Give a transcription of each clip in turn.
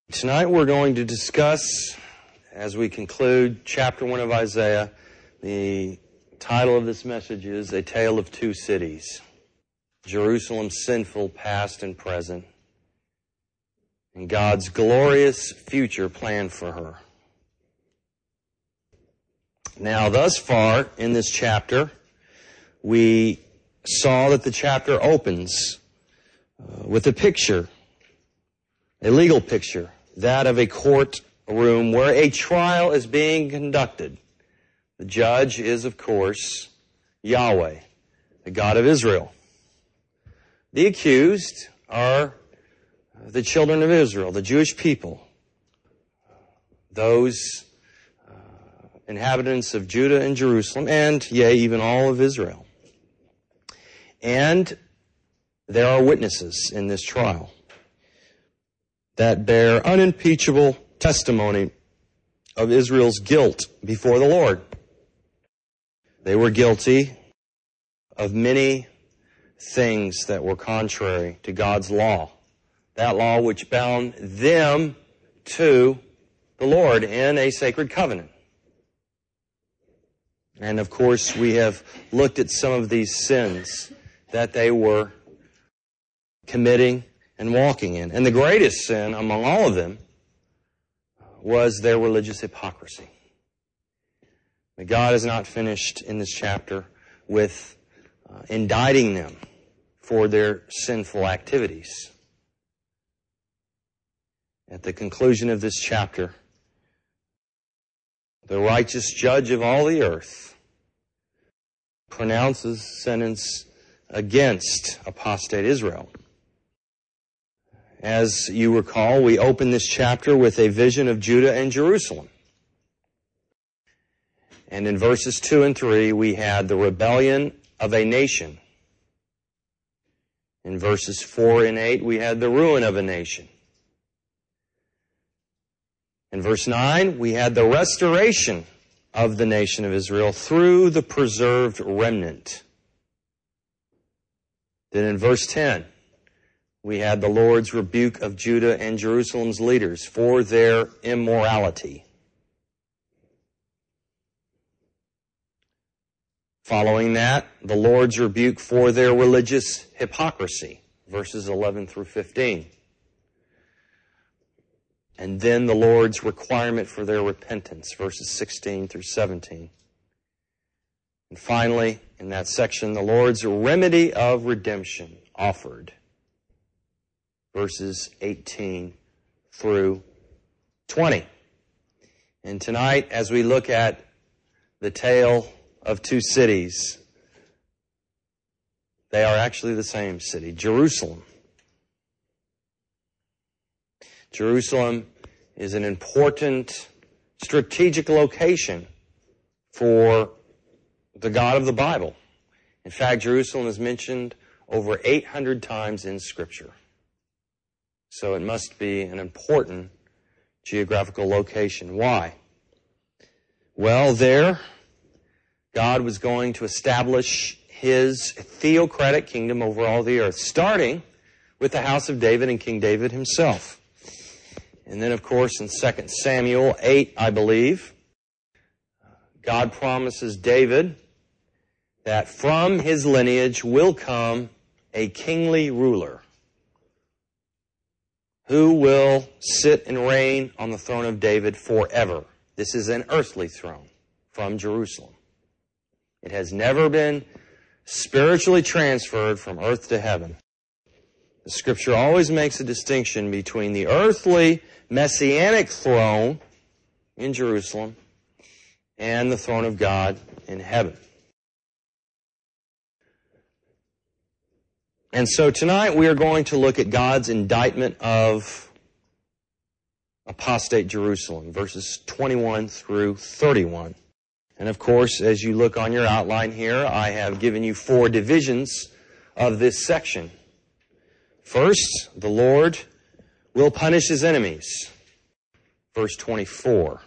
Tonight we're going to discuss, as we conclude chapter 1 of Isaiah, the title of this message is A Tale of Two Cities. Jerusalem's sinful past and present, and God's glorious future plan for her. Now, thus far in this chapter, we saw that the chapter opens with a picture, a legal picture, that of a courtroom where a trial is being conducted. The judge is, of course, Yahweh, the God of Israel. The accused are the children of Israel, the Jewish people, those inhabitants of Judah and Jerusalem, and, yea, even all of Israel. And there are witnesses in this trial that bear unimpeachable testimony of Israel's guilt before the Lord. They were guilty of many things that were contrary to God's law, that law which bound them to the Lord in a sacred covenant. And of course, we have looked at some of these sins that they were committing and walking in. And the greatest sin among all of them was their religious hypocrisy. But God is not finished in this chapter with indicting them for their sinful activities. At the conclusion of this chapter, the righteous judge of all the earth pronounces sentence against apostate Israel. As you recall, we opened this chapter with a vision of Judah and Jerusalem. And in verses 2 and 3, we had the rebellion of a nation. In verses 4 and 8, we had the ruin of a nation. In verse 9, we had the restoration of the nation of Israel through the preserved remnant. Then in verse 10, we had the Lord's rebuke of Judah and Jerusalem's leaders for their immorality. Following that, the Lord's rebuke for their religious hypocrisy, verses 11 through 15. And then the Lord's requirement for their repentance, verses 16 through 17. And finally, in that section, the Lord's remedy of redemption offered, verses 18 through 20. And tonight, as we look at the tale of two cities, they are actually the same city, Jerusalem. Jerusalem is an important strategic location for the God of the Bible. In fact, Jerusalem is mentioned over 800 times in Scripture. So it must be an important geographical location. Why? Well, there, God was going to establish His theocratic kingdom over all the earth, starting with the house of David and King David himself. And then, of course, in 2 Samuel 8, I believe, God promises David that from his lineage will come a kingly ruler who will sit and reign on the throne of David forever. This is an earthly throne from Jerusalem. It has never been spiritually transferred from earth to heaven. The Scripture always makes a distinction between the earthly messianic throne in Jerusalem and the throne of God in heaven. And so tonight we are going to look at God's indictment of apostate Jerusalem, verses 21 through 31. And of course, as you look on your outline here, I have given you 4 divisions of this section. First, the Lord will punish His enemies, verse 24.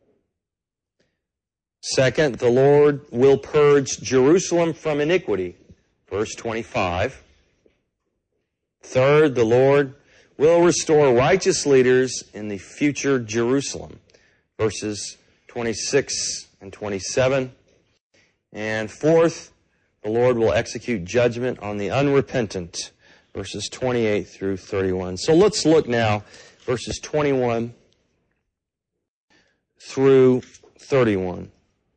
Second, the Lord will purge Jerusalem from iniquity, verse 25. Third, the Lord will restore righteous leaders in the future Jerusalem. Verses 26 and 27. And fourth, the Lord will execute judgment on the unrepentant. Verses 28 through 31. So let's look now, verses 21 through 31.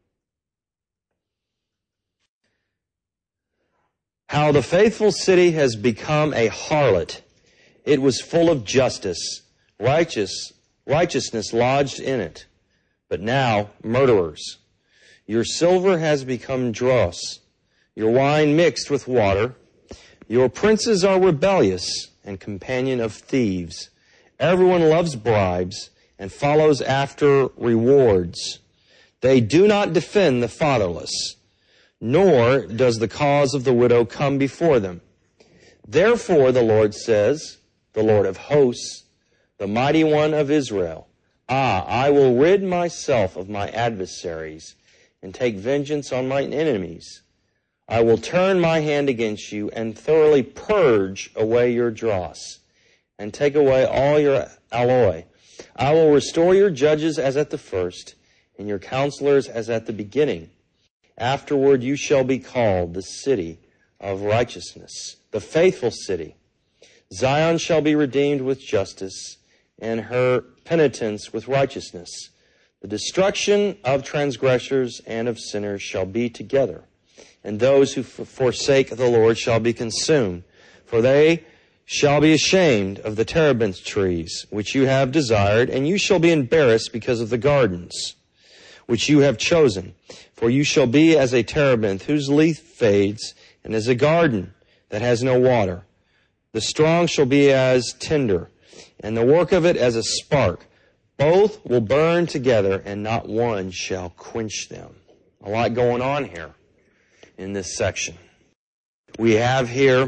How the faithful city has become a harlot. It was full of justice, righteousness lodged in it. But now, murderers. Your silver has become dross, your wine mixed with water. Your princes are rebellious and companion of thieves. Everyone loves bribes and follows after rewards. They do not defend the fatherless, nor does the cause of the widow come before them. Therefore, the Lord says, the Lord of hosts, the mighty one of Israel, I will rid myself of my adversaries and take vengeance on mine enemies. I will turn my hand against you and thoroughly purge away your dross and take away all your alloy. I will restore your judges as at the first and your counselors as at the beginning. Afterward you shall be called the city of righteousness, the faithful city. Zion shall be redeemed with justice, and her penitence with righteousness. The destruction of transgressors and of sinners shall be together, and those who forsake the Lord shall be consumed. For they shall be ashamed of the terebinth trees which you have desired, and you shall be embarrassed because of the gardens which you have chosen. For you shall be as a terebinth whose leaf fades, and as a garden that has no water. The strong shall be as tinder, and the work of it as a spark. Both will burn together, and not one shall quench them. A lot going on here in this section. We have here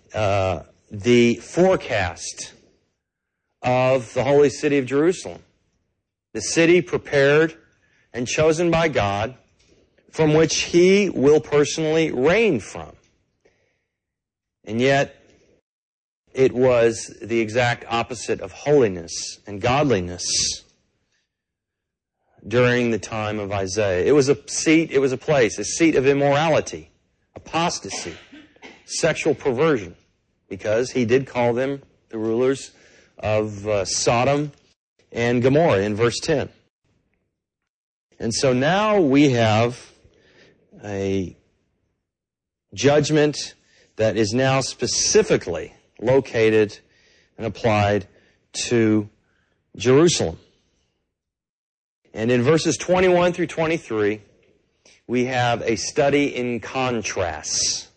the forecast of the holy city of Jerusalem. The city prepared and chosen by God, from which He will personally reign from. And yet, it was the exact opposite of holiness and godliness during the time of Isaiah. It was a seat, it was a place, a seat of immorality, apostasy, sexual perversion, because he did call them the rulers of Sodom and Gomorrah in verse 10. And so now we have a judgment that is now specifically located and applied to Jerusalem. And in verses 21 through 23, we have a study in contrasts.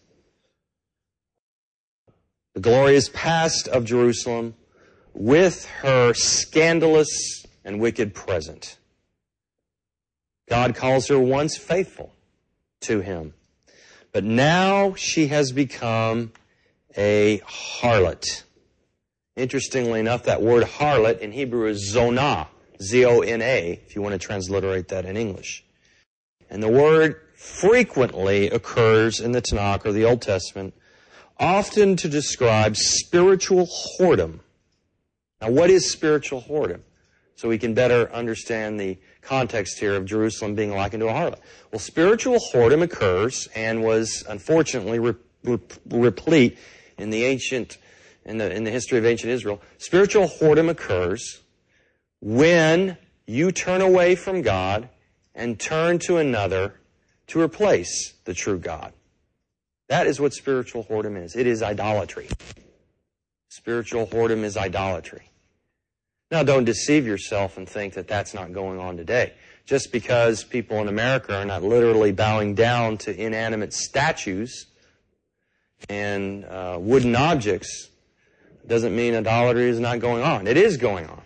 The glorious past of Jerusalem with her scandalous and wicked present. God calls her once faithful to Him, but now she has become a harlot. Interestingly enough, that word harlot in Hebrew is zonah, Z-O-N-A, if you want to transliterate that in English. And the word frequently occurs in the Tanakh or the Old Testament, often to describe spiritual whoredom. Now, what is spiritual whoredom? So we can better understand the context here of Jerusalem being likened to a harlot. Well, spiritual whoredom occurs and was unfortunately replete in the history of ancient Israel. Spiritual whoredom occurs when you turn away from God and turn to another to replace the true God. That is what spiritual whoredom is. It is idolatry. Spiritual whoredom is idolatry. Now, don't deceive yourself and think that that's not going on today. Just because people in America are not literally bowing down to inanimate statues and wooden objects doesn't mean idolatry is not going on. It is going on.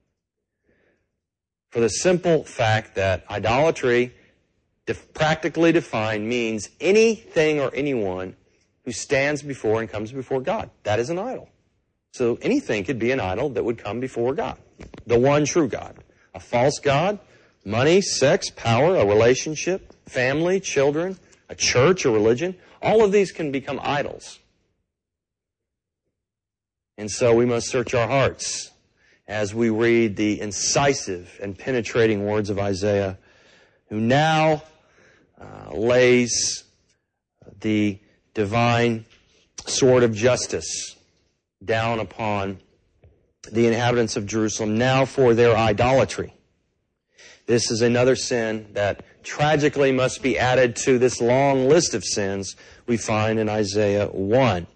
For the simple fact that idolatry, practically defined, means anything or anyone who stands before and comes before God. That is an idol. So anything could be an idol that would come before God, the one true God. A false God, money, sex, power, a relationship, family, children, a church, a religion, all of these can become idols. And so we must search our hearts as we read the incisive and penetrating words of Isaiah, who now lays the divine sword of justice down upon the inhabitants of Jerusalem, now for their idolatry. This is another sin that tragically must be added to this long list of sins we find in Isaiah 1.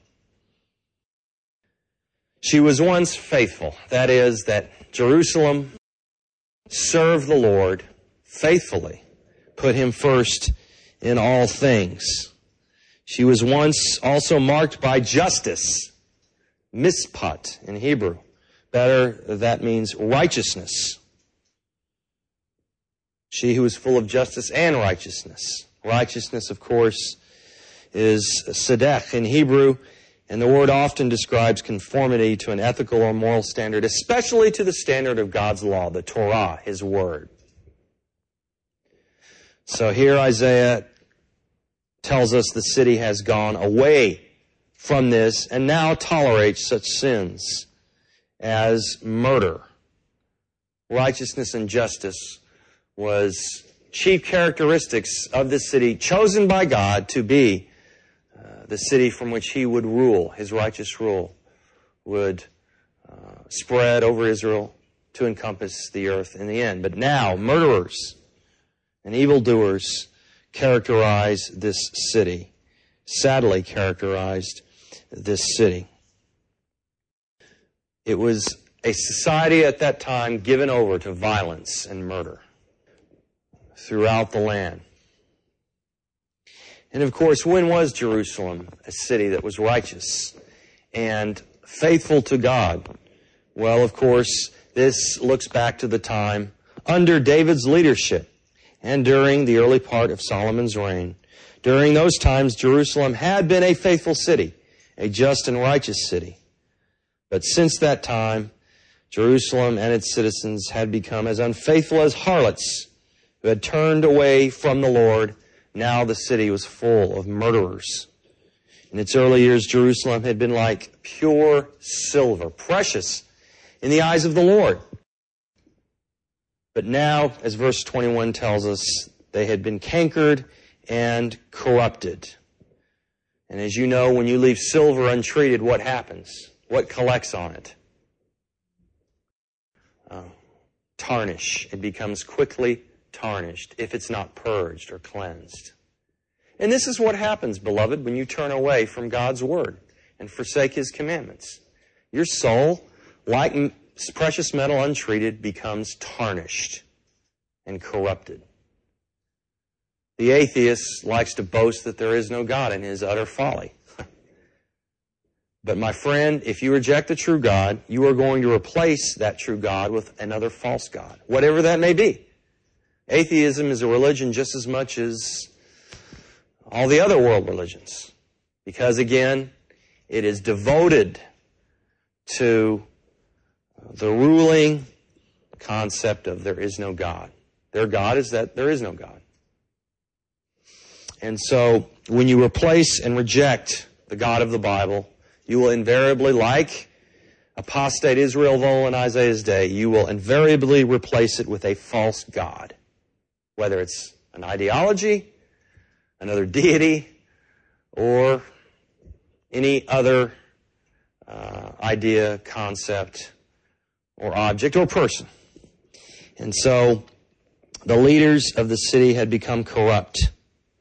She was once faithful. That is, that Jerusalem served the Lord faithfully, put Him first in all things. She was once also marked by justice, mishpat in Hebrew. Better, that means righteousness. She who is full of justice and righteousness. Righteousness, of course, is tzedek in Hebrew, and the word often describes conformity to an ethical or moral standard, especially to the standard of God's law, the Torah, His Word. So here Isaiah tells us the city has gone away from this and now tolerates such sins as murder. Righteousness and justice was chief characteristics of this city, chosen by God to be the city from which He would rule. His righteous rule would spread over Israel to encompass the earth in the end. But now, murderers and evildoers characterize this city, sadly characterized this city. It was a society at that time given over to violence and murder throughout the land. And of course, when was Jerusalem a city that was righteous and faithful to God? Well, of course, this looks back to the time under David's leadership and during the early part of Solomon's reign. During those times, Jerusalem had been a faithful city, a just and righteous city. But since that time, Jerusalem and its citizens had become as unfaithful as harlots who had turned away from the Lord. Now the city was full of murderers. In its early years, Jerusalem had been like pure silver, precious in the eyes of the Lord. But now, as verse 21 tells us, they had been cankered and corrupted. And as you know, when you leave silver untreated, what happens? What collects on it? Tarnish. It becomes quickly tarnished if it's not purged or cleansed. And this is what happens, beloved, when you turn away from God's Word and forsake His commandments. Your soul, like precious metal untreated, becomes tarnished and corrupted. The atheist likes to boast that there is no God in his utter folly. But my friend, if you reject the true God, you are going to replace that true God with another false God, whatever that may be. Atheism is a religion just as much as all the other world religions. Because again, it is devoted to the ruling concept of there is no God. Their God is that there is no God. And so, when you replace and reject the God of the Bible, you will invariably, like apostate Israel in Isaiah's day, you will invariably replace it with a false God. Whether it's an ideology, another deity, or any other idea, concept, or object, or person. And so, the leaders of the city had become corrupt.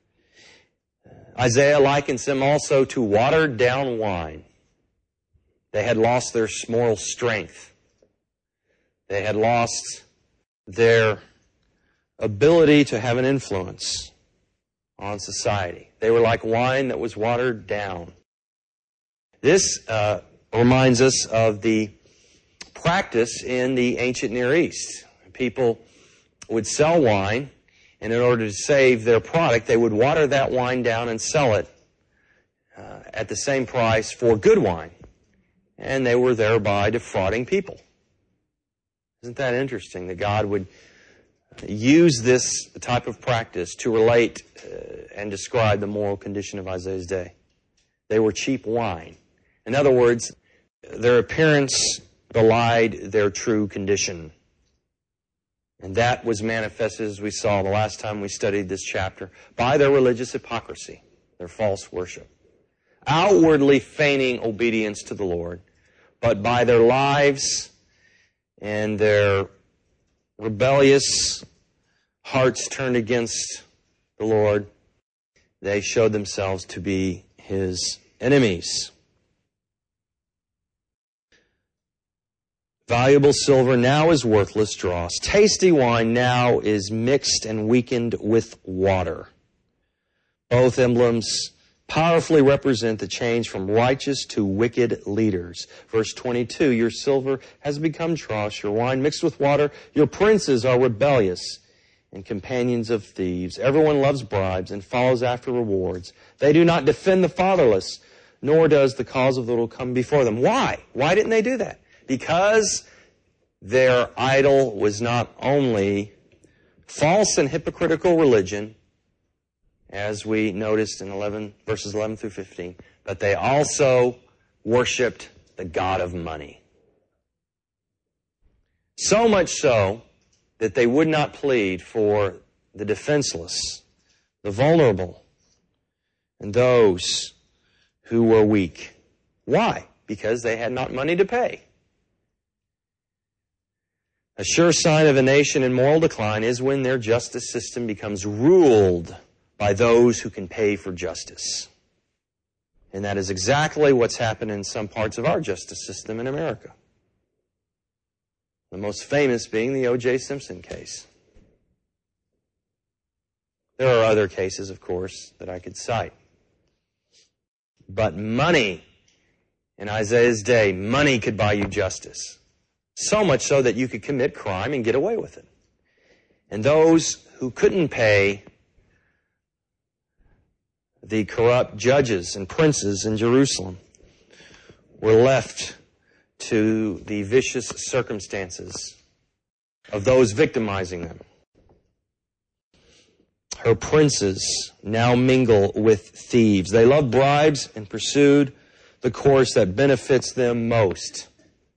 Isaiah likens them also to watered down wine. They had lost their moral strength. They had lost their ability to have an influence on society. They were like wine that was watered down. This reminds us of the practice in the ancient Near East. People would sell wine, and in order to save their product, they would water that wine down and sell it at the same price for good wine. And they were thereby defrauding people. Isn't that interesting that God would use this type of practice to relate and describe the moral condition of Isaiah's day? They were cheap wine. In other words, their appearance belied their true condition. And that was manifested, as we saw the last time we studied this chapter, by their religious hypocrisy, their false worship. Outwardly feigning obedience to the Lord, but by their lives and their rebellious hearts turned against the Lord, they showed themselves to be His enemies. Valuable silver now is worthless dross. Tasty wine now is mixed and weakened with water. Both emblems powerfully represent the change from righteous to wicked leaders. Verse 22, your silver has become dross, your wine mixed with water. Your princes are rebellious and companions of thieves. Everyone loves bribes and follows after rewards. They do not defend the fatherless, nor does the cause of the little come before them. Why? Why didn't they do that? Because their idol was not only false and hypocritical religion, as we noticed in verses 11 through 15, but they also worshipped the god of money. So much so that they would not plead for the defenseless, the vulnerable, and those who were weak. Why? Because they had not money to pay. A sure sign of a nation in moral decline is when their justice system becomes ruled by those who can pay for justice. And that is exactly what's happened in some parts of our justice system in America. The most famous being the O.J. Simpson case. There are other cases, of course, that I could cite. But money, in Isaiah's day, money could buy you justice. So much so that you could commit crime and get away with it. And those who couldn't pay, the corrupt judges and princes in Jerusalem, were left to the vicious circumstances of those victimizing them. Her princes now mingle with thieves. They loved bribes and pursued the course that benefits them most.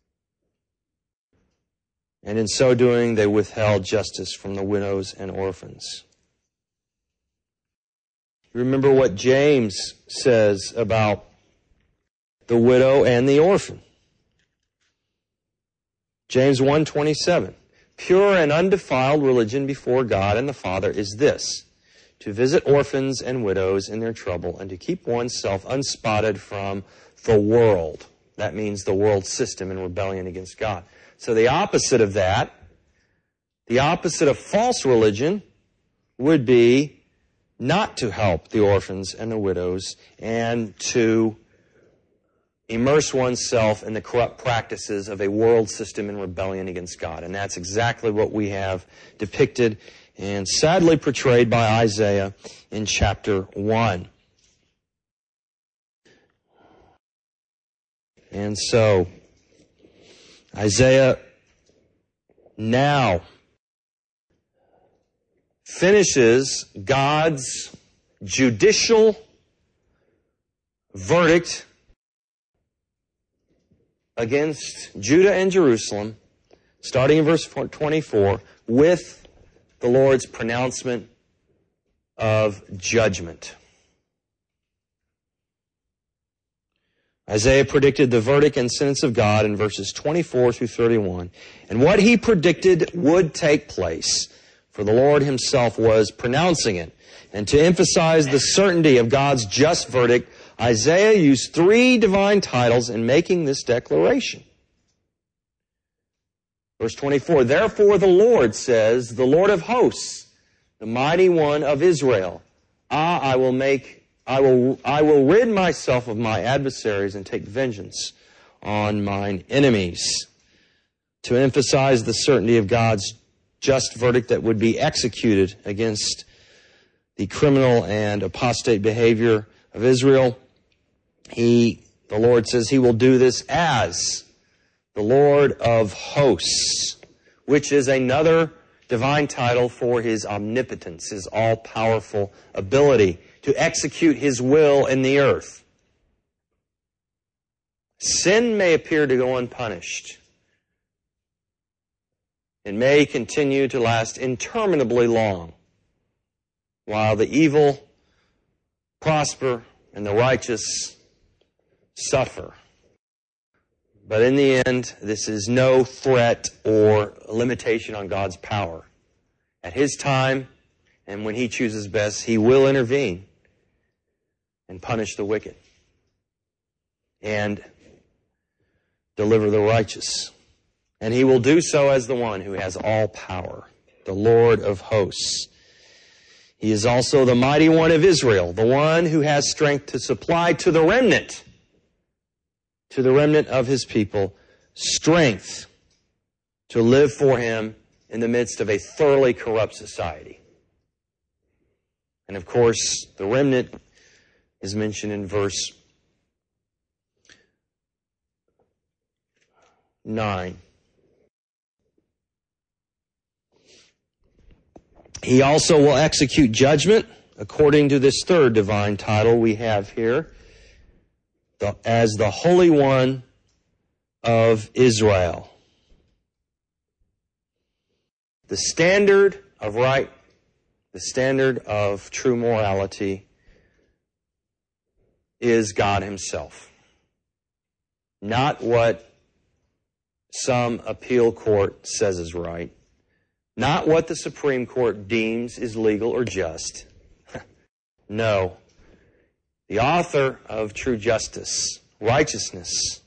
And in so doing, they withheld justice from the widows and orphans. Remember what James says about the widow and the orphan. James 1:27. Pure and undefiled religion before God and the Father is this, to visit orphans and widows in their trouble and to keep oneself unspotted from the world. That means the world system in rebellion against God. So the opposite of that, the opposite of false religion, would be not to help the orphans and the widows and to immerse oneself in the corrupt practices of a world system in rebellion against God. And that's exactly what we have depicted and sadly portrayed by Isaiah in chapter 1. And so, Isaiah now finishes God's judicial verdict against Judah and Jerusalem, starting in verse 24, with the Lord's pronouncement of judgment. Isaiah predicted the verdict and sentence of God in verses 24 through 31. And what he predicted would take place, for the Lord himself was pronouncing it. And to emphasize the certainty of God's just verdict, Isaiah used 3 divine titles in making this declaration. Verse 24, therefore the Lord says, the Lord of hosts, the mighty one of Israel, I will rid myself of my adversaries and take vengeance on mine enemies. To emphasize the certainty of God's just verdict that would be executed against the criminal and apostate behavior of Israel, the Lord says he will do this as the Lord of hosts, which is another divine title for his omnipotence, his all-powerful ability to execute his will in the earth. sin may appear to go unpunished. It may continue to last interminably long, while the evil prosper and the righteous suffer. But in the end, this is no threat or limitation on God's power. At His time, and when He chooses best, He will intervene and punish the wicked and deliver the righteous. And He will do so as the one who has all power, the Lord of hosts. He is also the mighty one of Israel, the one who has strength to supply to the remnant of His people, strength to live for Him in the midst of a thoroughly corrupt society. And of course, the remnant is mentioned in verse 9. He also will execute judgment according to this third divine title we have here, as the Holy One of Israel. The standard of right, the standard of true morality is God Himself. Not what some appeal court says is right. Not what the Supreme Court deems is legal or just. No. The author of true justice, righteousness,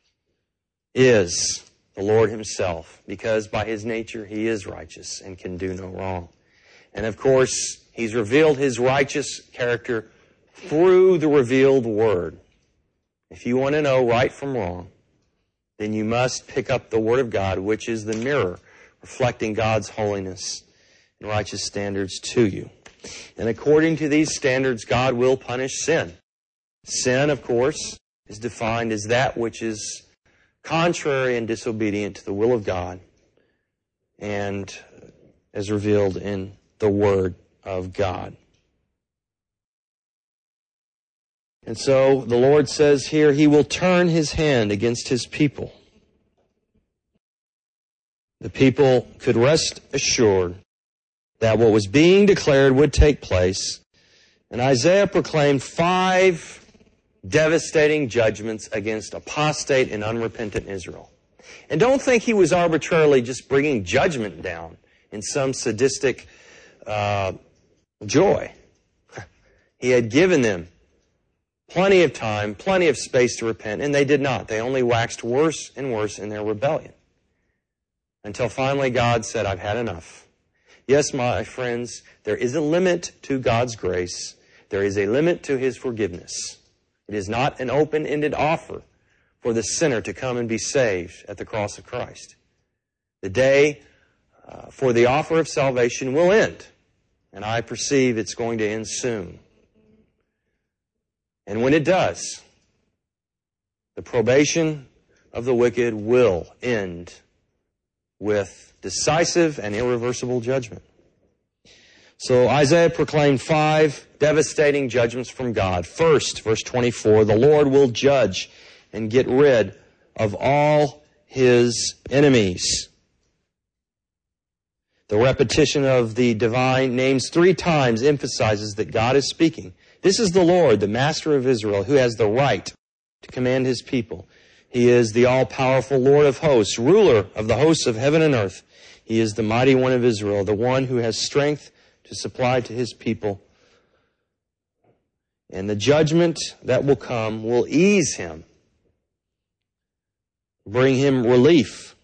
is the Lord Himself, because by His nature He is righteous and can do no wrong. And of course, He's revealed His righteous character through the revealed Word. If you want to know right from wrong, then you must pick up the Word of God, which is the mirror reflecting God's holiness and righteous standards to you. And according to these standards, God will punish sin. Sin, of course, is defined as that which is contrary and disobedient to the will of God and as revealed in the Word of God. And so the Lord says here, He will turn His hand against His people. The people could rest assured that what was being declared would take place. And Isaiah proclaimed 5 devastating judgments against apostate and unrepentant Israel. And don't think he was arbitrarily just bringing judgment down in some sadistic joy. He had given them plenty of time, plenty of space to repent, and they did not. They only waxed worse and worse in their rebellion. Until finally God said, I've had enough. Yes, my friends, there is a limit to God's grace. There is a limit to His forgiveness. It is not an open-ended offer for the sinner to come and be saved at the cross of Christ. The day for the offer of salvation will end, and I perceive it's going to end soon. And when it does, the probation of the wicked will end with decisive and irreversible judgment. So Isaiah proclaimed 5 devastating judgments from God. First, verse 24, the Lord will judge and get rid of all His enemies. The repetition of the divine names 3 times emphasizes that God is speaking. This is the Lord, the Master of Israel, who has the right to command His people. He is the all-powerful Lord of hosts, ruler of the hosts of heaven and earth. He is the mighty one of Israel, the one who has strength to supply to His people. And the judgment that will come will ease Him, bring Him relief.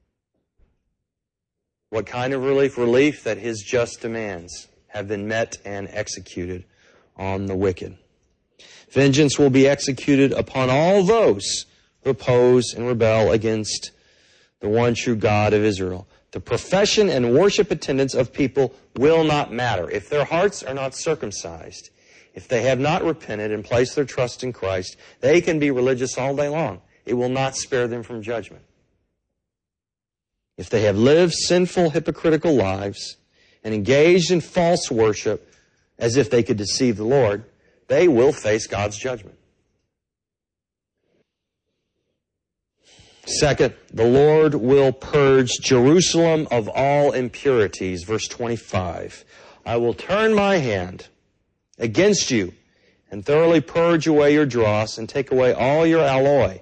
What kind of relief? Relief that His just demands have been met and executed on the wicked. Vengeance will be executed upon all those who oppose and rebel against the one true God of Israel. The profession and worship attendance of people will not matter. If their hearts are not circumcised, if they have not repented and placed their trust in Christ, they can be religious all day long. It will not spare them from judgment. If they have lived sinful, hypocritical lives and engaged in false worship as if they could deceive the Lord, they will face God's judgment. Second, the Lord will purge Jerusalem of all impurities. Verse 25. I will turn my hand against you and thoroughly purge away your dross and take away all your alloy.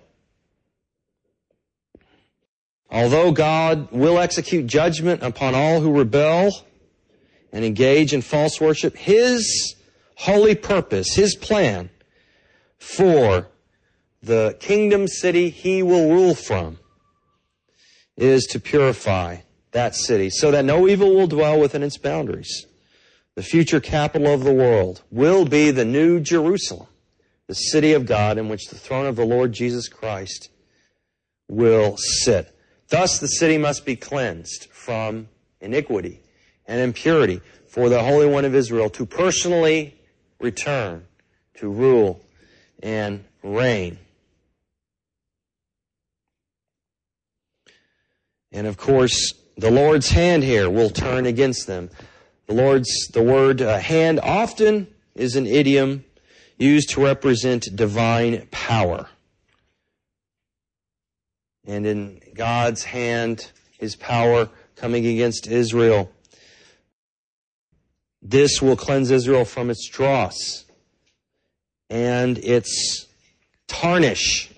Although God will execute judgment upon all who rebel and engage in false worship, His holy purpose, His plan for the kingdom city He will rule from is to purify that city so that no evil will dwell within its boundaries. The future capital of the world will be the New Jerusalem, the city of God in which the throne of the Lord Jesus Christ will sit. Thus the city must be cleansed from iniquity and impurity for the Holy One of Israel to personally return to rule and reign. And of course, the Lord's hand here will turn against them. The word hand often is an idiom used to represent divine power. And in God's hand, His power coming against Israel, this will cleanse Israel from its dross and its tarnish.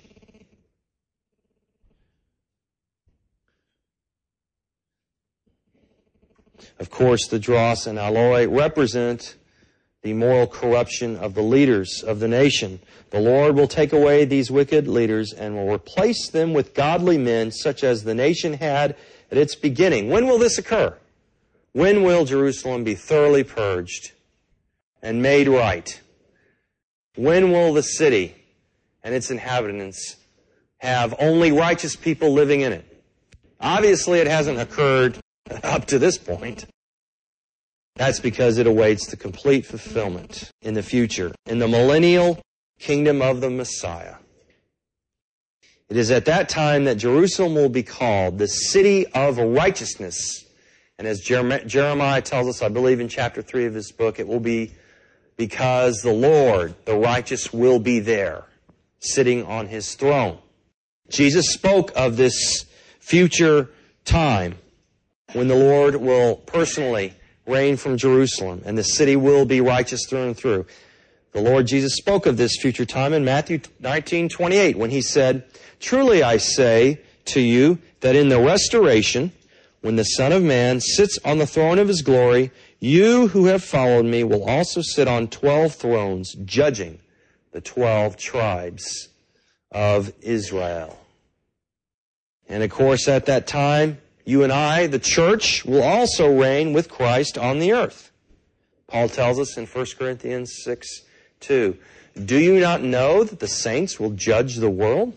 Of course, the dross and alloy represent the moral corruption of the leaders of the nation. The Lord will take away these wicked leaders and will replace them with godly men such as the nation had at its beginning. When will this occur? When will Jerusalem be thoroughly purged and made right? When will the city and its inhabitants have only righteous people living in it? Obviously, it hasn't occurred up to this point. That's because it awaits the complete fulfillment in the future, in the millennial kingdom of the Messiah. It is at that time that Jerusalem will be called the city of righteousness. And as Jeremiah tells us, I believe in chapter 3 of his book, it will be because the Lord, the righteous, will be there, sitting on His throne. Jesus spoke of this future time when the Lord will personally reign from Jerusalem, and the city will be righteous through and through. The Lord Jesus spoke of this future time in Matthew 19:28, when He said, "Truly I say to you that in the restoration, when the Son of Man sits on the throne of His glory, you who have followed me will also sit on 12 thrones, judging the 12 tribes of Israel." And of course, at that time, you and I, the church, will also reign with Christ on the earth. Paul tells us in 1 Corinthians 6:2, "Do you not know that the saints will judge the world?"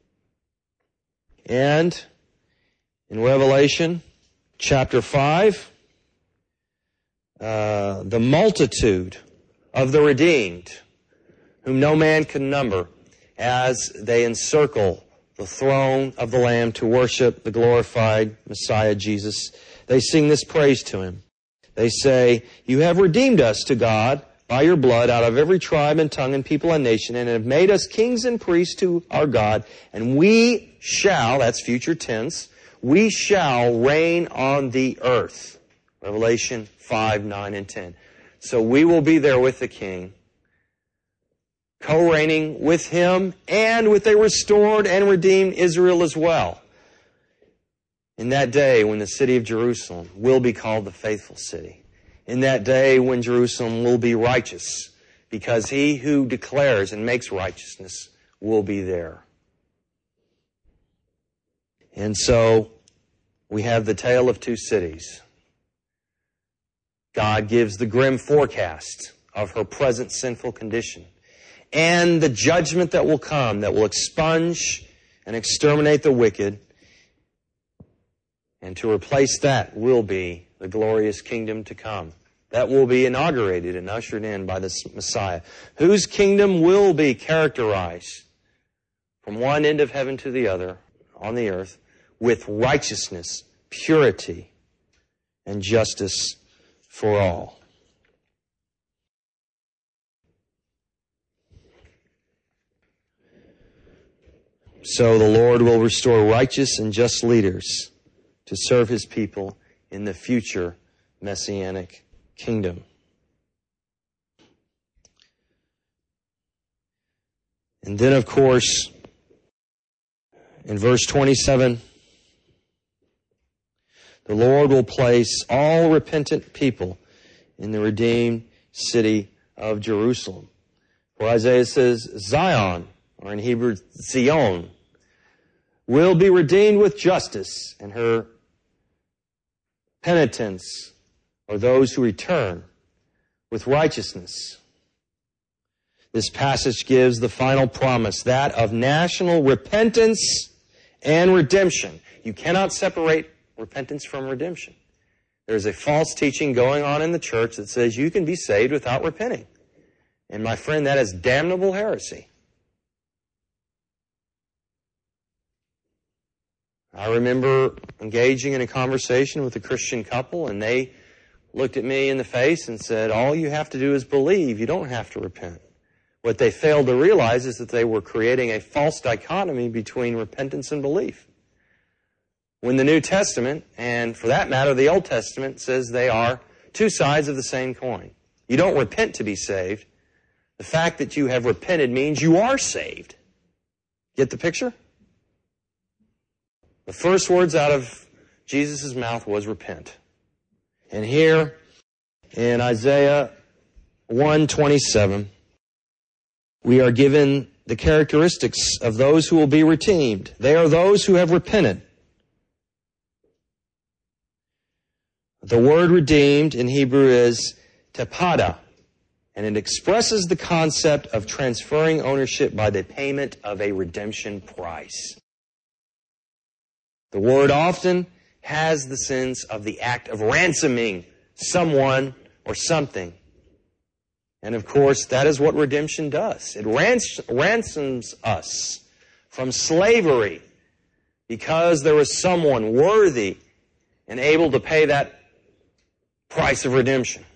And in Revelation chapter 5, the multitude of the redeemed, whom no man can number, as they encircle the throne of the Lamb to worship the glorified Messiah Jesus, they sing this praise to Him. They say, "You have redeemed us to God by your blood out of every tribe and tongue and people and nation, and have made us kings and priests to our God, and we shall," that's future tense, "we shall reign on the earth." Revelation 5, 9, and 10. So we will be there with the King, co-reigning with Him and with a restored and redeemed Israel as well. In that day when the city of Jerusalem will be called the faithful city. In that day when Jerusalem will be righteous, because He who declares and makes righteousness will be there. And so we have the tale of two cities. God gives the grim forecast of her present sinful condition and the judgment that will come, that will expunge and exterminate the wicked. And to replace that will be the glorious kingdom to come. That will be inaugurated and ushered in by the Messiah, whose kingdom will be characterized from one end of heaven to the other on the earth with righteousness, purity, and justice for all. So the Lord will restore righteous and just leaders to serve His people in the future Messianic kingdom. And then, of course, in verse 27, the Lord will place all repentant people in the redeemed city of Jerusalem. For Isaiah says, Zion, or in Hebrew, Zion, will be redeemed with justice, and her penitents, or those who return, with righteousness. This passage gives the final promise, that of national repentance and redemption. You cannot separate repentance from redemption. There's a false teaching going on in the church that says you can be saved without repenting. And my friend, that is damnable heresy. I remember engaging in a conversation with a Christian couple, and they looked at me in the face and said, all you have to do is believe. You don't have to repent. What they failed to realize is that they were creating a false dichotomy between repentance and belief. When the New Testament, and for that matter, the Old Testament, says they are two sides of the same coin. You don't repent to be saved. The fact that you have repented means you are saved. Get the picture? The first words out of Jesus' mouth was repent. And here in Isaiah 1:27, we are given the characteristics of those who will be redeemed. They are those who have repented. The word redeemed in Hebrew is tepada, and it expresses the concept of transferring ownership by the payment of a redemption price. The word often has the sense of the act of ransoming someone or something. And of course, that is what redemption does. It ransoms us from slavery because there was someone worthy and able to pay that price of redemption.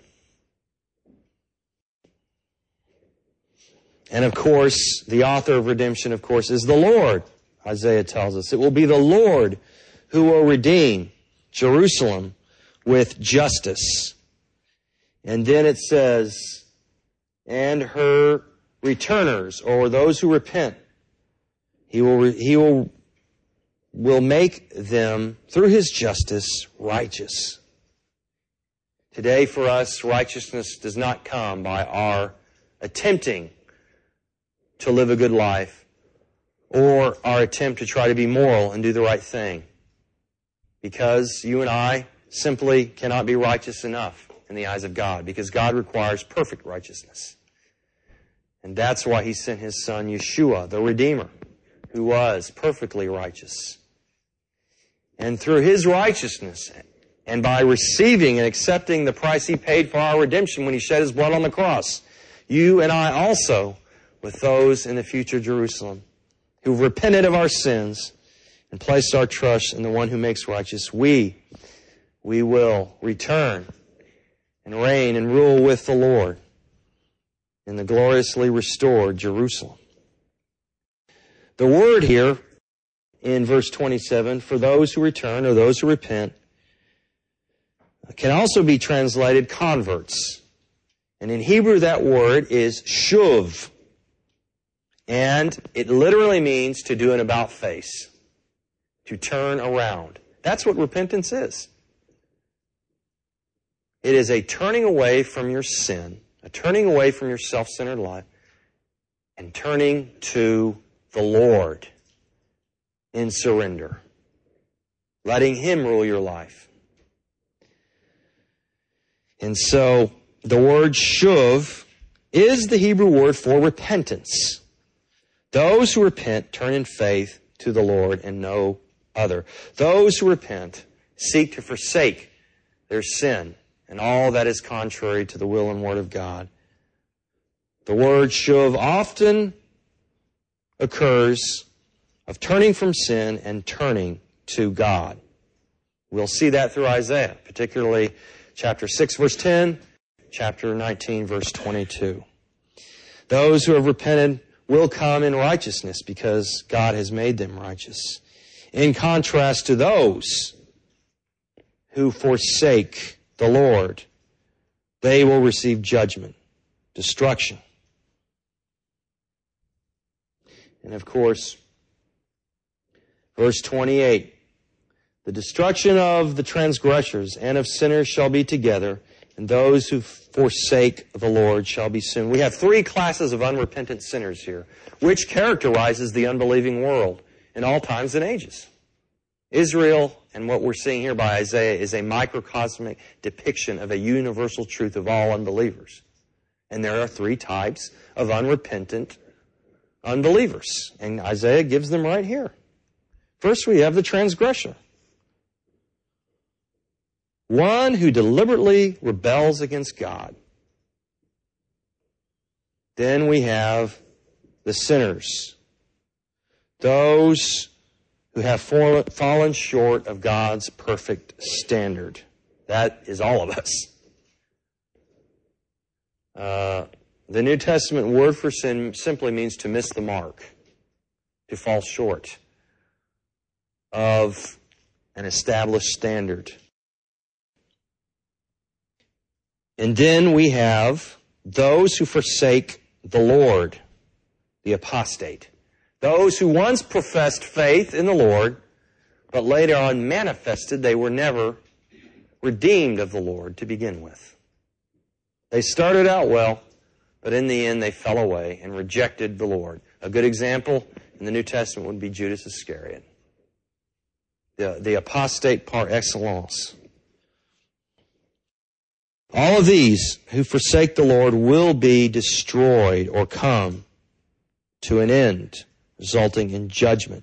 And of course, the author of redemption, of course, is the Lord. Isaiah tells us it will be the Lord who will redeem Jerusalem with justice. And then it says, and her returners, or those who repent, He will make them, through His justice, righteous. Today for us, righteousness does not come by our attempting to live a good life or our attempt to try to be moral and do the right thing. Because you and I simply cannot be righteous enough in the eyes of God, because God requires perfect righteousness. And that's why He sent His Son, Yeshua, the Redeemer, who was perfectly righteous. And through His righteousness, and by receiving and accepting the price He paid for our redemption when He shed His blood on the cross, you and I also, with those in the future Jerusalem, who've repented of our sins and placed our trust in the one who makes righteous, we will return and reign and rule with the Lord in the gloriously restored Jerusalem. The word here in verse 27, for those who return or those who repent, can also be translated converts. And in Hebrew that word is shuv. And it literally means to do an about face, to turn around. That's what repentance is. It is a turning away from your sin, a turning away from your self-centered life, and turning to the Lord in surrender, letting Him rule your life. And so the word shuv is the Hebrew word for repentance. Those who repent turn in faith to the Lord and no other. Those who repent seek to forsake their sin and all that is contrary to the will and word of God. The word shuv often occurs of turning from sin and turning to God. We'll see that through Isaiah, particularly chapter 6, verse 10, chapter 19, verse 22. Those who have repented will come in righteousness because God has made them righteous. In contrast to those who forsake the Lord, they will receive judgment, destruction. And of course, verse 28, the destruction of the transgressors and of sinners shall be together, and those who forsake the Lord shall be soon. We have three classes of unrepentant sinners here, which characterizes the unbelieving world in all times and ages. Israel, and what we're seeing here by Isaiah, is a microcosmic depiction of a universal truth of all unbelievers. And there are three types of unrepentant unbelievers. And Isaiah gives them right here. First, we have the transgressor. One who deliberately rebels against God. Then we have the sinners. Those who have fallen short of God's perfect standard. That is all of us. The New Testament word for sin simply means to miss the mark, to fall short of an established standard. And then we have those who forsake the Lord, the apostate. Those who once professed faith in the Lord, but later on manifested they were never redeemed of the Lord to begin with. They started out well, but in the end they fell away and rejected the Lord. A good example in the New Testament would be Judas Iscariot, the apostate par excellence. All of these who forsake the Lord will be destroyed or come to an end, resulting in judgment.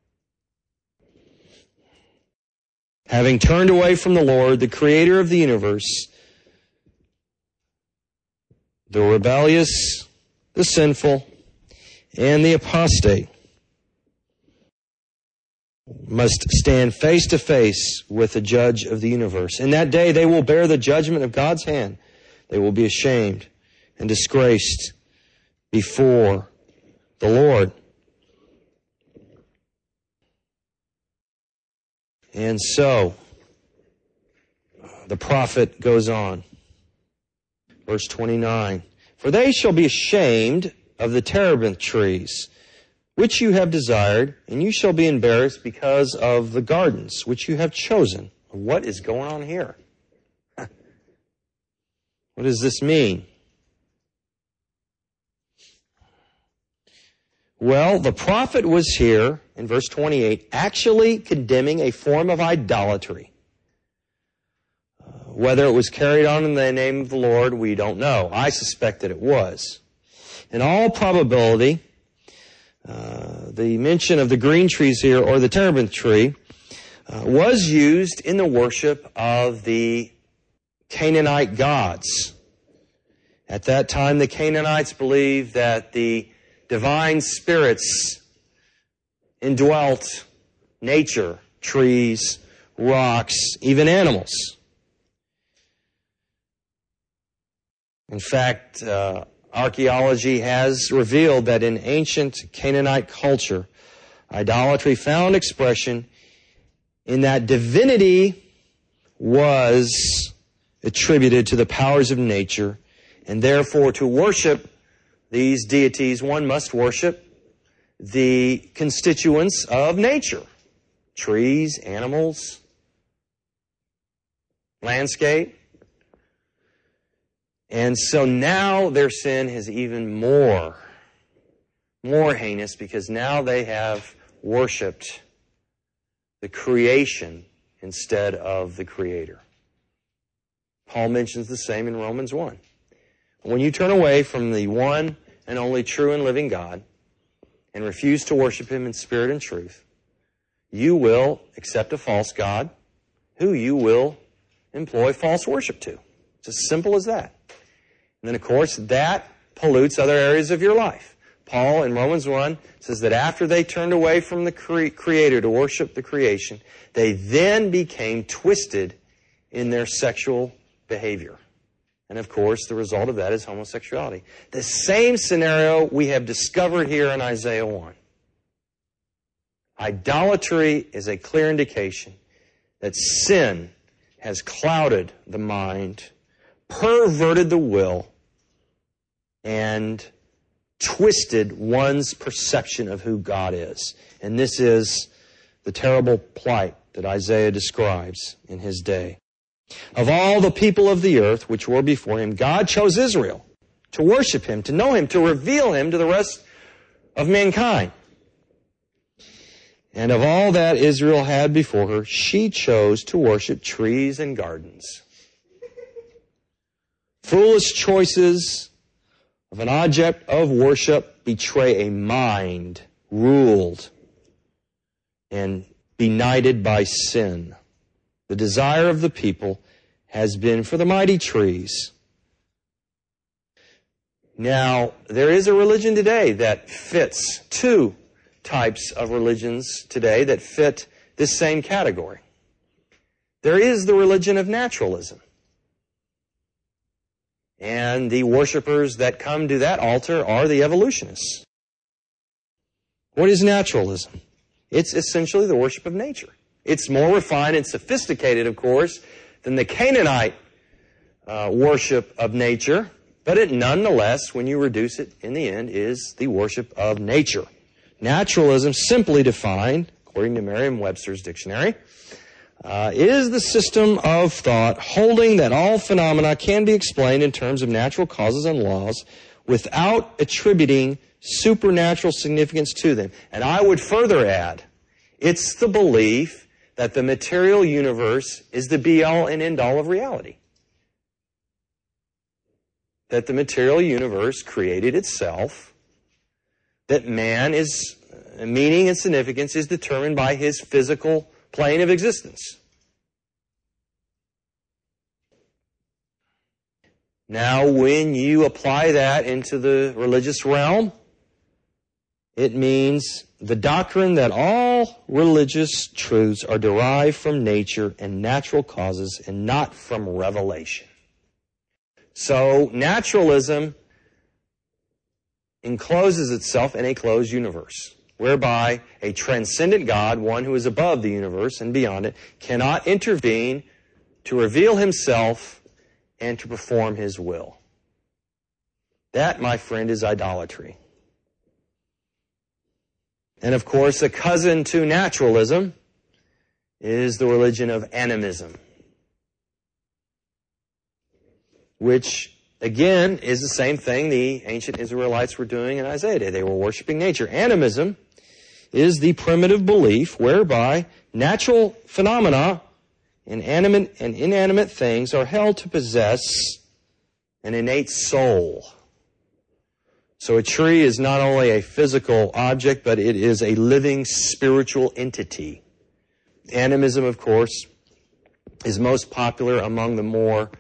Having turned away from the Lord, the Creator of the universe, the rebellious, the sinful, and the apostate must stand face to face with the judge of the universe. In that day, they will bear the judgment of God's hand. They will be ashamed and disgraced before the Lord. And so, the prophet goes on. Verse 29, for they shall be ashamed of the terebinth trees, which you have desired, and you shall be embarrassed because of the gardens which you have chosen. What is going on here? What does this mean? Well, the prophet was here, in verse 28, actually condemning a form of idolatry. Whether it was carried on in the name of the Lord, we don't know. I suspect that it was. In all probability, the mention of the green trees here, or the terebinth tree, was used in the worship of the Canaanite gods. At that time, the Canaanites believed that the divine spirits indwelt nature, trees, rocks, even animals. In fact, archaeology has revealed that in ancient Canaanite culture, idolatry found expression in that divinity was attributed to the powers of nature, and therefore to worship these deities, one must worship the constituents of nature. Trees, animals, landscape. And so now their sin is even more heinous, because now they have worshipped the creation instead of the Creator. Paul mentions the same in Romans 1. When you turn away from the one and only true and living God and refuse to worship Him in spirit and truth, you will accept a false god who you will employ false worship to. It's as simple as that. And then, of course, that pollutes other areas of your life. Paul, in Romans 1, says that after they turned away from the Creator to worship the creation, they then became twisted in their sexual behavior. And of course, the result of that is homosexuality. The same scenario we have discovered here in Isaiah 1. Idolatry is a clear indication that sin has clouded the mind, perverted the will, and twisted one's perception of who God is. And this is the terrible plight that Isaiah describes in his day. Of all the people of the earth which were before him, God chose Israel to worship him, to know him, to reveal him to the rest of mankind. And of all that Israel had before her, she chose to worship trees and gardens. Foolish choices of an object of worship betray a mind ruled and benighted by sin. The desire of the people has been for the mighty trees. Now, there is a religion today that fits two types of religions today that fit this same category. There is the religion of naturalism. And the worshipers that come to that altar are the evolutionists. What is naturalism? It's essentially the worship of nature. It's more refined and sophisticated, of course, than the Canaanite worship of nature, but it nonetheless, when you reduce it in the end, is the worship of nature. Naturalism, simply defined, according to Merriam-Webster's dictionary, is the system of thought holding that all phenomena can be explained in terms of natural causes and laws without attributing supernatural significance to them. And I would further add, it's the belief that the material universe is the be-all and end-all of reality. That the material universe created itself, that man is, meaning and significance is determined by his physical plane of existence. Now, when you apply that into the religious realm, it means the doctrine that all religious truths are derived from nature and natural causes and not from revelation. So, naturalism encloses itself in a closed universe, whereby a transcendent God, one who is above the universe and beyond it, cannot intervene to reveal himself and to perform his will. That, my friend, is idolatry. And of course, a cousin to naturalism is the religion of animism, which, again, is the same thing the ancient Israelites were doing in Isaiah Day. They were worshiping nature. Animism is the primitive belief whereby natural phenomena and inanimate things are held to possess an innate soul. So a tree is not only a physical object, but it is a living spiritual entity. Animism, of course, is most popular among the more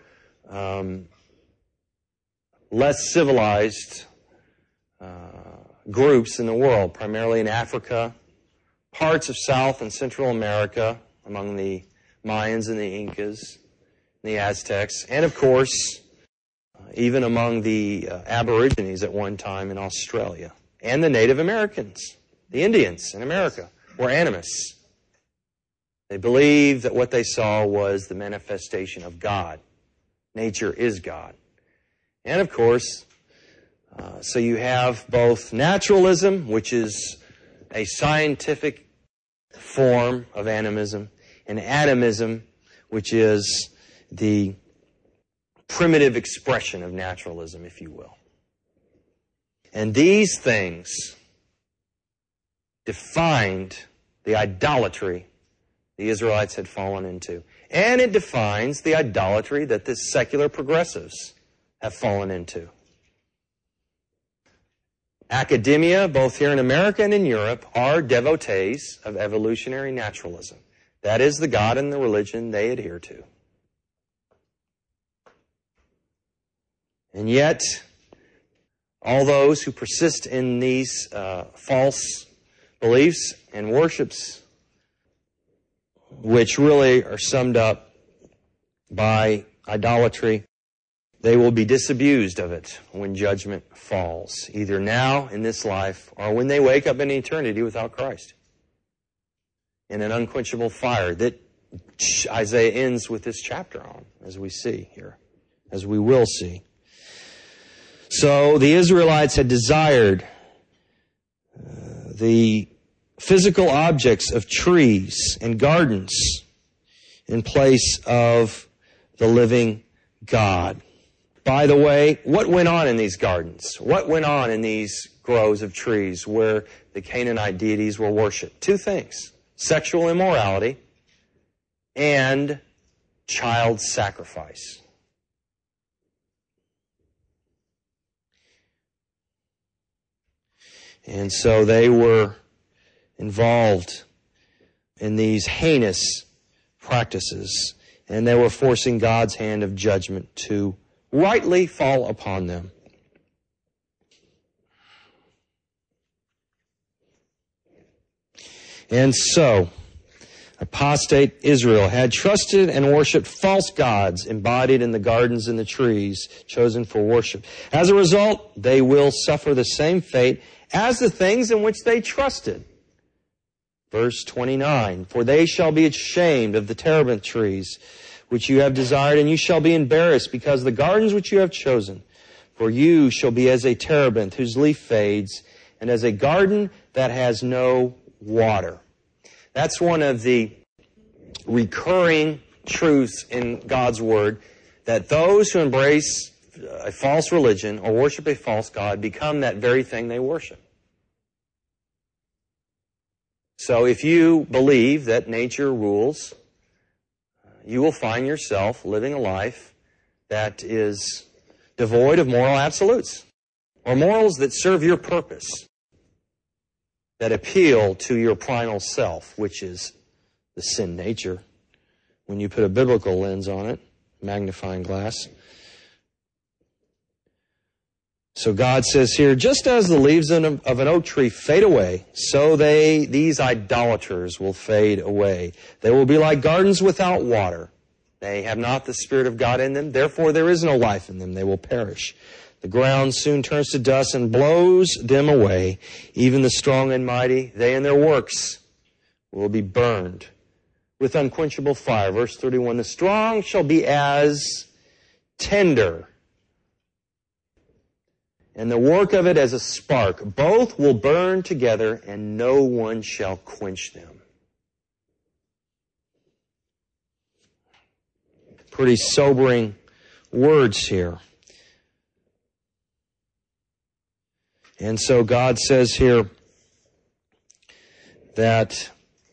less civilized groups in the world, primarily in Africa, parts of South and Central America, among the Mayans and the Incas, and the Aztecs, and of course, even among the Aborigines at one time in Australia, and the Native Americans, the Indians in America, were animists. They believed that what they saw was the manifestation of God. Nature is God. And of course, so you have both naturalism, which is a scientific form of animism, and atomism, which is the primitive expression of naturalism, if you will. And these things defined the idolatry the Israelites had fallen into. And it defines the idolatry that the secular progressives have fallen into. Academia, both here in America and in Europe, are devotees of evolutionary naturalism. That is the God and the religion they adhere to. And yet, all those who persist in these false beliefs and worships, which really are summed up by idolatry, they will be disabused of it when judgment falls, either now in this life or when they wake up in eternity without Christ, in an unquenchable fire that Isaiah ends with this chapter on, as we see here, as we will see. So the Israelites had desired the physical objects of trees and gardens in place of the living God. By the way, what went on in these gardens? What went on in these groves of trees where the Canaanite deities were worshipped? Two things: sexual immorality and child sacrifice. And so they were involved in these heinous practices, and they were forcing God's hand of judgment to rightly fall upon them. And so, apostate Israel had trusted and worshipped false gods embodied in the gardens and the trees chosen for worship. As a result, they will suffer the same fate as the things in which they trusted. Verse 29, for they shall be ashamed of the terebinth trees which you have desired, and you shall be embarrassed because of the gardens which you have chosen. For you shall be as a terebinth whose leaf fades, and as a garden that has no water. That's one of the recurring truths in God's Word, that those who embrace a false religion or worship a false god become that very thing they worship. So if you believe that nature rules, you will find yourself living a life that is devoid of moral absolutes, or morals that serve your purpose, that appeal to your primal self, which is the sin nature, when you put a biblical lens on it, magnifying glass. So God says here, just as the leaves of an oak tree fade away, so these idolaters will fade away. They will be like gardens without water. They have not the Spirit of God in them, therefore there is no life in them. They will perish. The ground soon turns to dust and blows them away. Even the strong and mighty, they and their works will be burned with unquenchable fire. Verse 31, the strong shall be as tinder, and the work of it as a spark. Both will burn together, and no one shall quench them. Pretty sobering words here. And so God says here that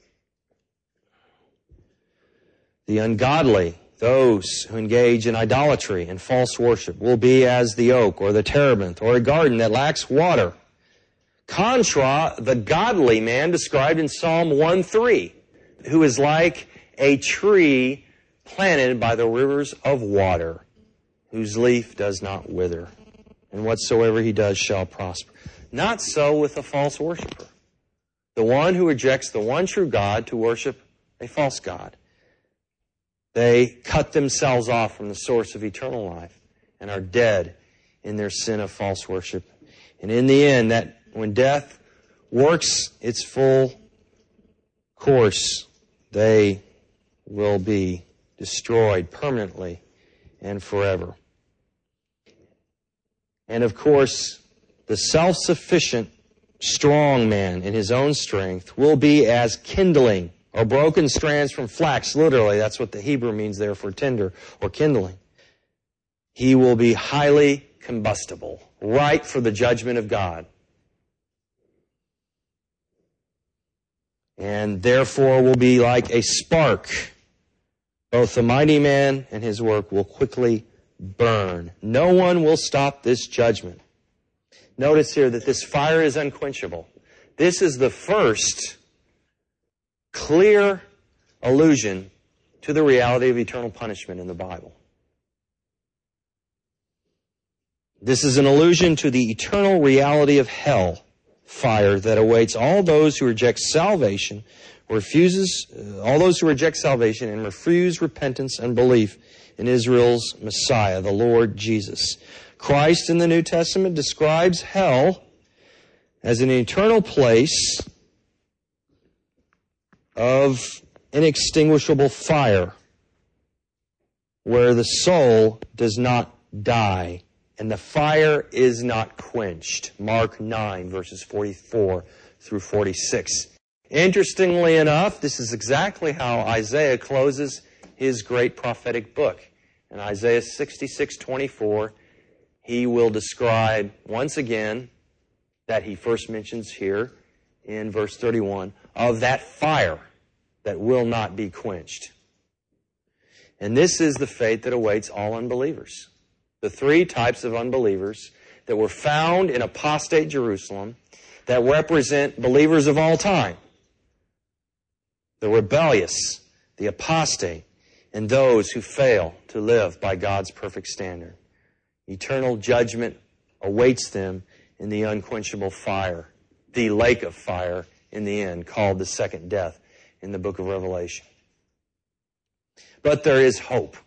the ungodly, those who engage in idolatry and false worship, will be as the oak or the terebinth or a garden that lacks water. Contra the godly man described in Psalm 1:3, who is like a tree planted by the rivers of water, whose leaf does not wither, and whatsoever he does shall prosper. Not so with a false worshiper, the one who rejects the one true God to worship a false god. They cut themselves off from the source of eternal life and are dead in their sin of false worship. And in the end, that when death works its full course, they will be destroyed permanently and forever. And of course, the self-sufficient strong man in his own strength will be as kindling or broken strands from flax. Literally, that's what the Hebrew means there for tinder or kindling. He will be highly combustible, ripe for the judgment of God. And therefore will be like a spark. Both the mighty man and his work will quickly burn. No one will stop this judgment. Notice here that this fire is unquenchable. This is the first clear allusion to the reality of eternal punishment in the Bible. This is an allusion to the eternal reality of hell fire that awaits all those who reject salvation, all those who reject salvation and refuse repentance and belief in Israel's Messiah, the Lord Jesus. Christ in the New Testament describes hell as an eternal place of inextinguishable fire where the soul does not die and the fire is not quenched. Mark 9, verses 44 through 46. Interestingly enough, this is exactly how Isaiah closes his great prophetic book. In Isaiah 66:24, he will describe once again that he first mentions here in verse 31 of that fire that will not be quenched. And this is the fate that awaits all unbelievers. The three types of unbelievers that were found in apostate Jerusalem that represent believers of all time. The rebellious, the apostate, and those who fail to live by God's perfect standard. Eternal judgment awaits them in the unquenchable fire, the lake of fire in the end, called the second death in the book of Revelation. But there is hope.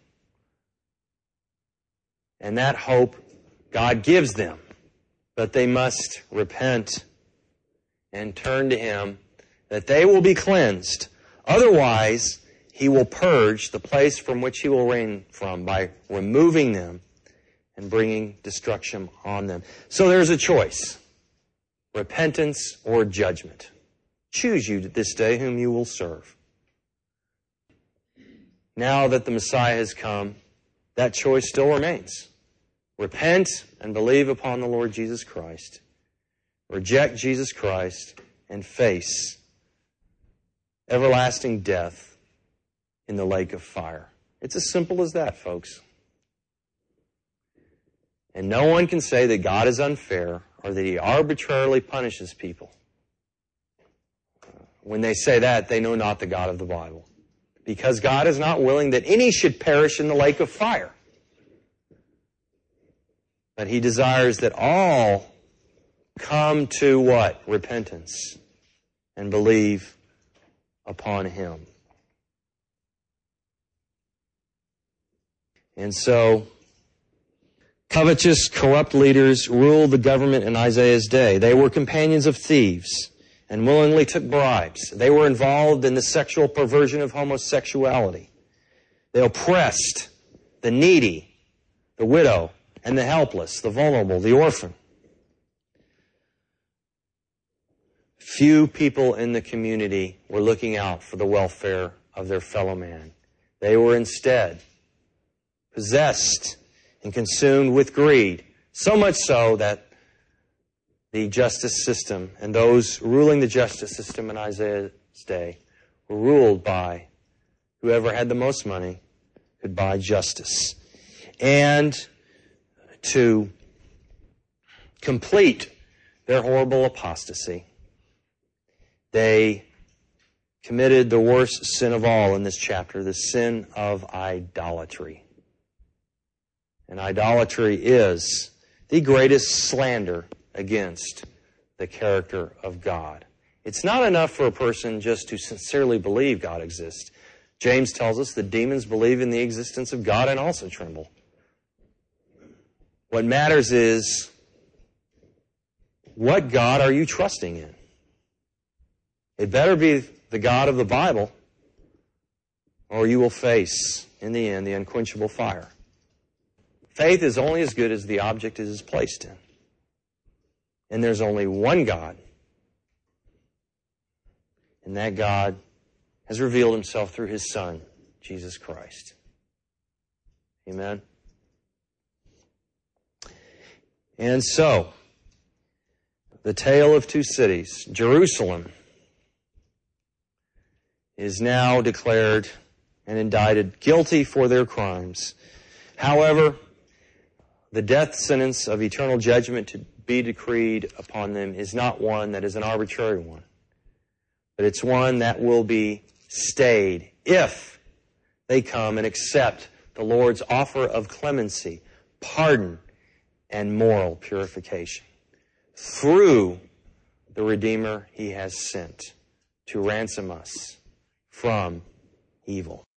And that hope God gives them. But they must repent and turn to Him that they will be cleansed. Otherwise, He will purge the place from which He will reign from by removing them and bringing destruction on them. So there's a choice. Repentance or judgment. Choose you this day whom you will serve. Now that the Messiah has come, that choice still remains. Repent and believe upon the Lord Jesus Christ. Reject Jesus Christ and face everlasting death in the lake of fire. It's as simple as that, folks. And no one can say that God is unfair or that He arbitrarily punishes people. When they say that, they know not the God of the Bible. Because God is not willing that any should perish in the lake of fire. But He desires that all come to what? Repentance. And believe upon Him. And so, covetous, corrupt leaders ruled the government in Isaiah's day. They were companions of thieves and willingly took bribes. They were involved in the sexual perversion of homosexuality. They oppressed the needy, the widow, and the helpless, the vulnerable, the orphan. Few people in the community were looking out for the welfare of their fellow man. They were instead possessed and consumed with greed, so much so that the justice system and those ruling the justice system in Isaiah's day were ruled by whoever had the most money could buy justice. And to complete their horrible apostasy, they committed the worst sin of all in this chapter, the sin of idolatry. And idolatry is the greatest slander against the character of God. It's not enough for a person just to sincerely believe God exists. James tells us that demons believe in the existence of God and also tremble. What matters is, what God are you trusting in? It better be the God of the Bible, or you will face, in the end, the unquenchable fire. Faith is only as good as the object it is placed in. And there's only one God. And that God has revealed Himself through His Son, Jesus Christ. Amen? And so, the tale of two cities. Jerusalem is now declared and indicted guilty for their crimes. However, the death sentence of eternal judgment to be decreed upon them is not one that is an arbitrary one, but it's one that will be stayed if they come and accept the Lord's offer of clemency, pardon, and moral purification through the Redeemer He has sent to ransom us from evil.